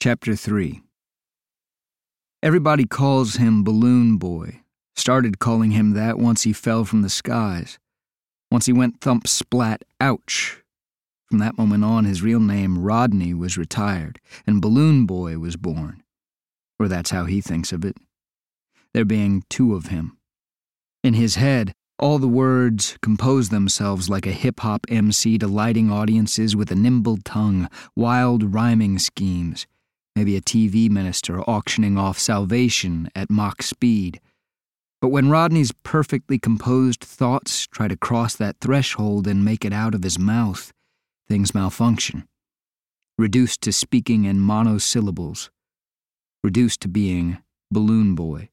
Chapter 3. Everybody calls him Balloon Boy. Started calling him that once he fell from the skies. Once he went thump splat, ouch. From that moment on, his real name, Rodney, was retired, and Balloon Boy was born. Or that's how he thinks of it. There being two of him. In his head, all the words compose themselves like a hip-hop MC delighting audiences with a nimble tongue, wild rhyming schemes. Maybe a TV minister auctioning off salvation at Mach speed. But when Rodney's perfectly composed thoughts try to cross that threshold and make it out of his mouth, things malfunction. Reduced to speaking in monosyllables. Reduced to being Balloon Boy.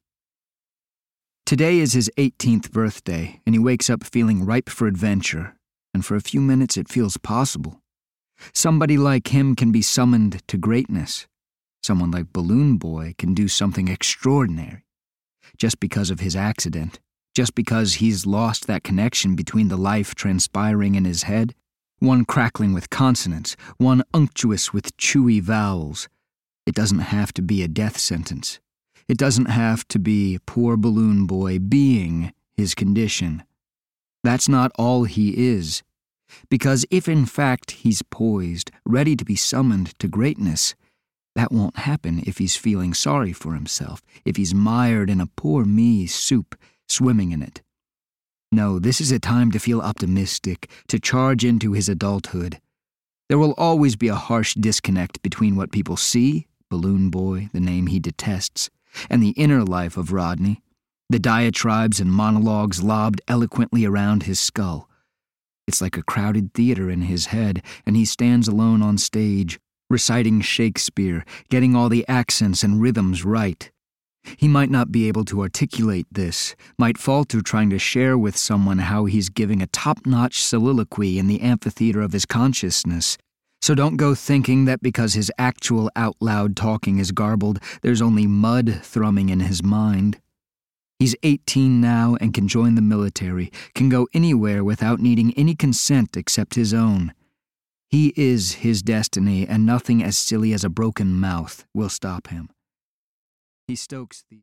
Today is his 18th birthday, and he wakes up feeling ripe for adventure, and for a few minutes it feels possible. Somebody like him can be summoned to greatness. Someone like Balloon Boy can do something extraordinary. Just because of his accident, just because he's lost that connection between the life transpiring in his head, one crackling with consonants, one unctuous with chewy vowels. It doesn't have to be a death sentence. It doesn't have to be poor Balloon Boy being his condition. That's not all he is. Because if in fact he's poised, ready to be summoned to greatness, that won't happen if he's feeling sorry for himself, if he's mired in a poor me soup, swimming in it. No, this is a time to feel optimistic, to charge into his adulthood. There will always be a harsh disconnect between what people see, Balloon Boy, the name he detests, and the inner life of Rodney, the diatribes and monologues lobbed eloquently around his skull. It's like a crowded theater in his head, and he stands alone on stage, reciting Shakespeare, getting all the accents and rhythms right. He might not be able to articulate this, might falter trying to share with someone how he's giving a top-notch soliloquy in the amphitheater of his consciousness. So don't go thinking that because his actual out-loud talking is garbled, there's only mud thrumming in his mind. He's 18 now and can join the military, can go anywhere without needing any consent except his own. He is his destiny, and nothing as silly as a broken mouth will stop him. He stokes the